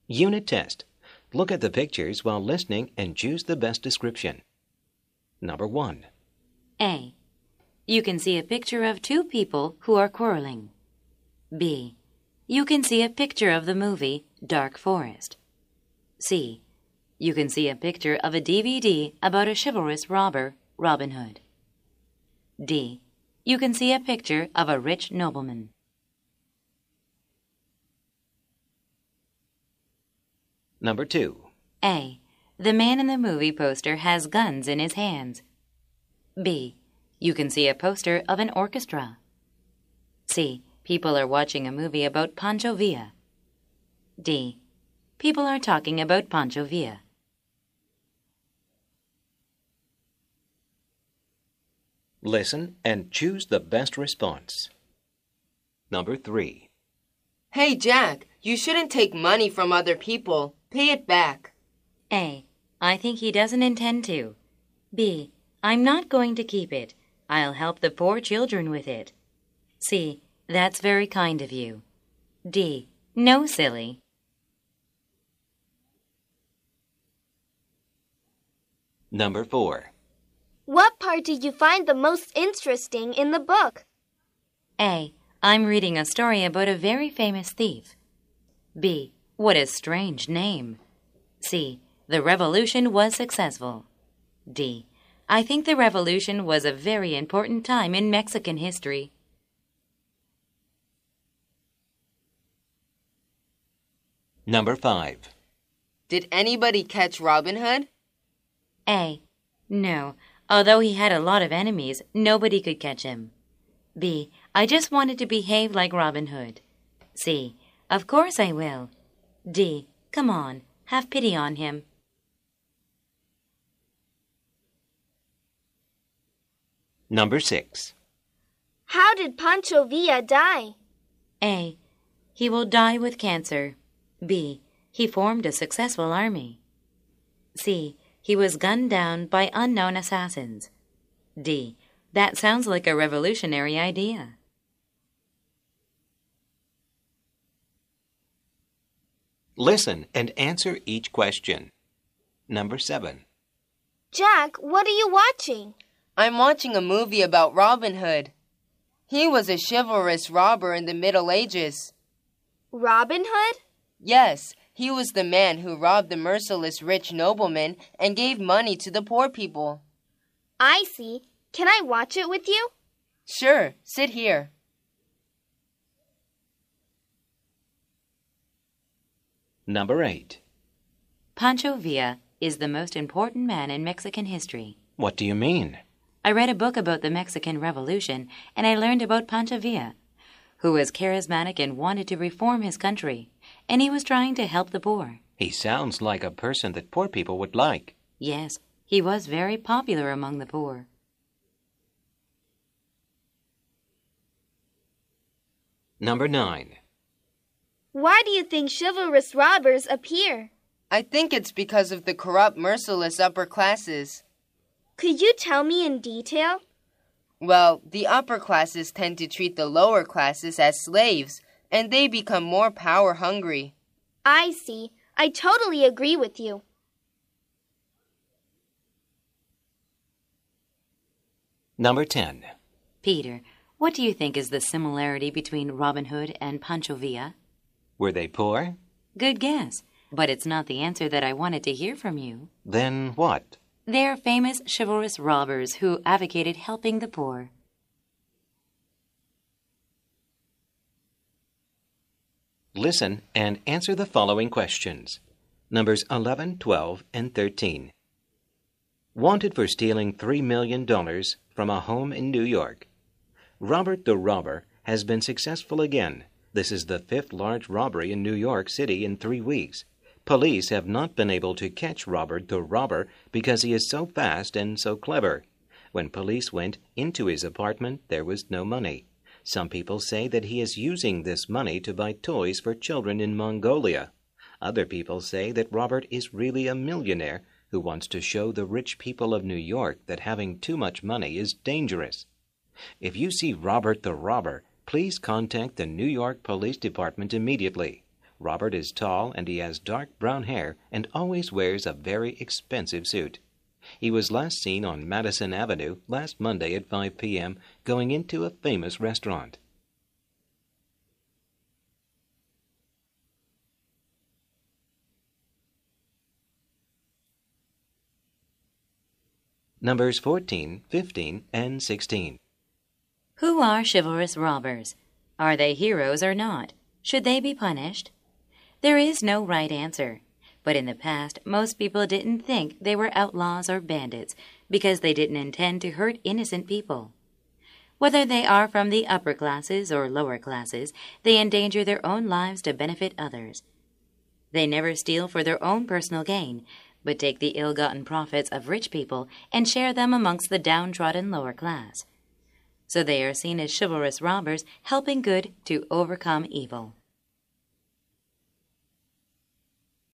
Unit test. Look at the pictures while listening and choose the best description. Number 1. A. You can see a picture of two people who are quarreling. B. You can see a picture of the movie Dark Forest. C. You can see a picture of a DVD about a chivalrous robber, Robin Hood. D. You can see a picture of a rich nobleman. Number 2. A. The man in the movie poster has guns in his hands. B. You can see a poster of an orchestra. C. People are watching a movie about Pancho Villa. D. People are talking about Pancho Villa. Listen and choose the best response. Number 3. Hey, Jack, you shouldn't take money from other people. Pay it back. A. I think he doesn't intend to. B. I'm not going to keep it. I'll help the poor children with it. C. That's very kind of you. D. No, silly. Number 4. What part did you find the most interesting in the book? A. I'm reading a story about a very famous thief. B. What a strange name. C. The revolution was successful. D. I think the revolution was a very important time in Mexican history. Number 5. Did anybody catch Robin Hood? A. No. Although he had a lot of enemies, nobody could catch him. B. I just wanted to behave like Robin Hood. C. Of course I will. D. Come on, have pity on him. Number 6. How did Pancho Villa die? A. He will die with cancer. B. He formed a successful army. C. He was gunned down by unknown assassins. D. That sounds like a revolutionary idea. Listen and answer each question. Number 7. Jack, what are you watching? I'm watching a movie about Robin Hood. He was a chivalrous robber in the Middle Ages. Robin Hood? Yes, he was the man who robbed the merciless rich nobleman and gave money to the poor people. I see. Can I watch it with you? Sure, sit here. Number 8. Pancho Villa is the most important man in Mexican history. What do you mean? I read a book about the Mexican Revolution, and I learned about Pancho Villa, who was charismatic and wanted to reform his country, and he was trying to help the poor. He sounds like a person that poor people would like. Yes, he was very popular among the poor. Number 9. Why do you think chivalrous robbers appear? I think it's because of the corrupt, merciless upper classes. Could you tell me in detail? Well, the upper classes tend to treat the lower classes as slaves, and they become more power-hungry. I see. I totally agree with you. Number 10. Peter, what do you think is the similarity between Robin Hood and Pancho Villa? Were they poor? Good guess, but it's not the answer that I wanted to hear from you. Then what? They're famous chivalrous robbers who advocated helping the poor. Listen and answer the following questions. Numbers 11, 12, and 13. Wanted for stealing $3 million from a home in New York. Robert the Robber has been successful again. This is the 5th large robbery in New York City in 3 weeks. Police have not been able to catch Robert the Robber because he is so fast and so clever. When police went into his apartment, there was no money. Some people say that he is using this money to buy toys for children in Mongolia. Other people say that Robert is really a millionaire who wants to show the rich people of New York that having too much money is dangerous. If you see Robert the Robber, please contact the New York Police Department immediately. Robert is tall and he has dark brown hair and always wears a very expensive suit. He was last seen on Madison Avenue last Monday at 5 p.m. going into a famous restaurant. Numbers 14, 15, and 16. Who are chivalrous robbers? Are they heroes or not? Should they be punished? There is no right answer. But in the past, most people didn't think they were outlaws or bandits because they didn't intend to hurt innocent people. Whether they are from the upper classes or lower classes, they endanger their own lives to benefit others. They never steal for their own personal gain, but take the ill-gotten profits of rich people and share them amongst the downtrodden lower class. So they are seen as chivalrous robbers helping good to overcome evil.